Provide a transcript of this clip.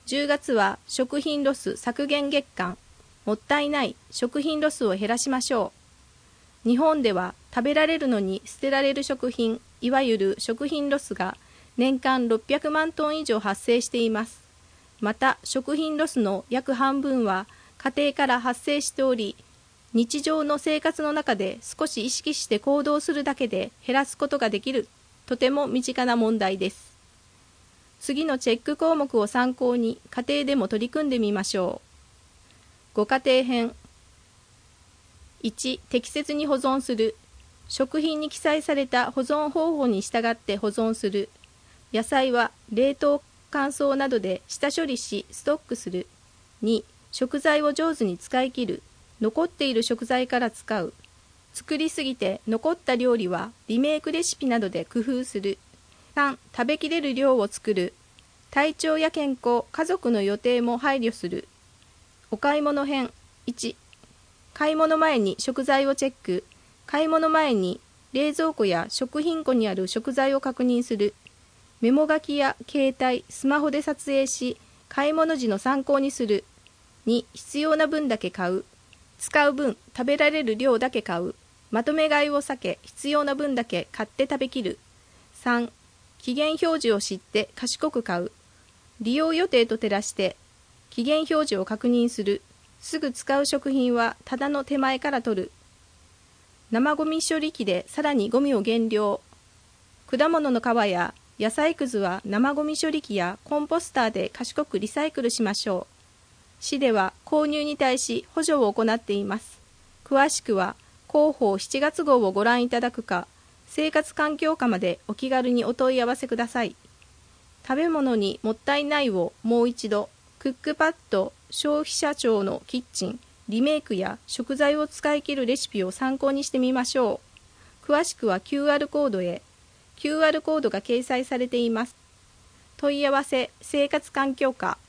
10月は食品ロス削減月間。もったいない食品ロスを減らしましょう。日本では食べられるのに捨てられる食品、いわゆる食品ロスが年間600万トン以上発生しています。また食品ロスの約半分は家庭から発生しており、日常の生活の中で少し意識して行動するだけで減らすことができる、とても身近な問題です。次のチェック項目を参考に家庭でも取り組んでみましょう。ご家庭編。1、適切に保存する。食品に記載された保存方法に従って保存する。野菜は冷凍、乾燥などで下処理しストックする。2、食材を上手に使い切る。残っている食材から使う。作りすぎて残った料理はリメイクレシピなどで工夫する。3、食べきれる量を作る。体調や健康、家族の予定も配慮する。お買い物編。1、買い物前に食材をチェック。買い物前に冷蔵庫や食品庫にある食材を確認する。メモ書きや携帯、スマホで撮影し、買い物時の参考にする。2、必要な分だけ買う。使う分、食べられる量だけ買う。まとめ買いを避け、必要な分だけ買って食べきる。3、期限表示を知って賢く買う。利用予定と照らして期限表示を確認する。すぐ使う食品はただの手前から取る。生ゴミ処理機でさらにゴミを減量。果物の皮や野菜くずは生ゴミ処理機やコンポスターで賢くリサイクルしましょう。市では購入に対し補助を行っています。詳しくは広報7月号をご覧いただくか、生活環境課までお気軽にお問い合わせください。食べ物にもったいないをもう一度、クックパッド消費者庁のキッチン、リメイクや食材を使い切るレシピを参考にしてみましょう。詳しくは QR コードへ。QR コードが掲載されています。問い合わせ生活環境課